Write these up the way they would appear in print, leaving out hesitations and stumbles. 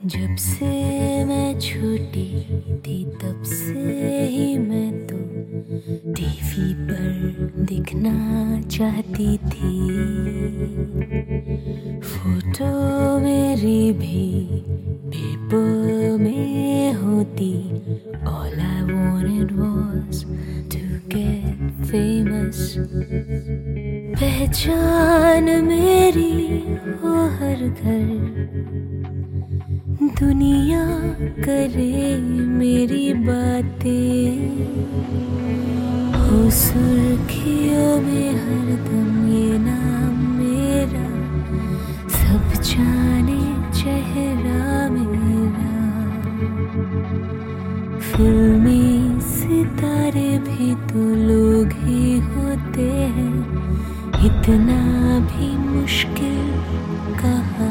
जब से मैं छोटी थी तब से ही मैं तो टीवी पर दिखना चाहती थी। फोटो मेरी भी पेपर में होती। All I wanted was to get famous। पहचान मेरी हो हर घर, दुनिया करे मेरी बातें, हो सुर्खियों में हरदम ये नाम मेरा, सब जाने चेहरा मेरा। फिल्मी सितारे भी तो लोग ही होते हैं, इतना भी मुश्किल कहाँ।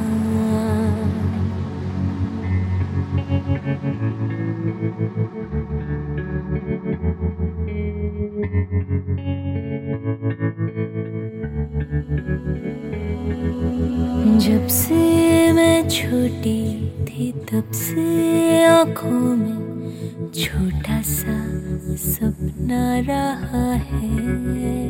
जब से मैं छोटी थी तब से आँखों में छोटा सा सपना रहा है।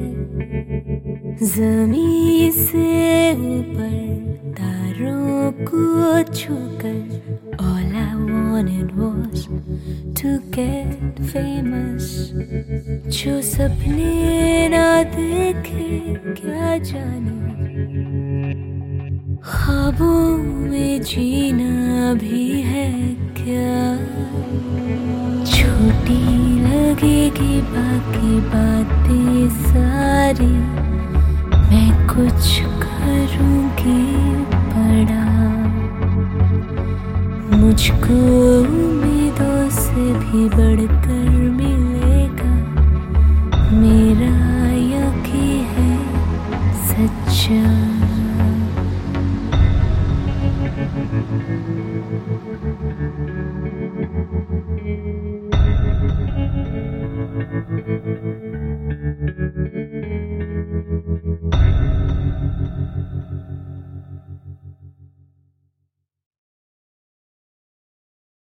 ज़मीन से ऊपर तारों को छूकर All I wanted was to get famous। जो सपने ना देखे क्या जाने, ख्वाबों में जीना भी है क्या। छोटी लगेगी बाकी बातें सारी, मैं कुछ करूँगी बड़ा। मुझको उम्मीदों से भी बढ़कर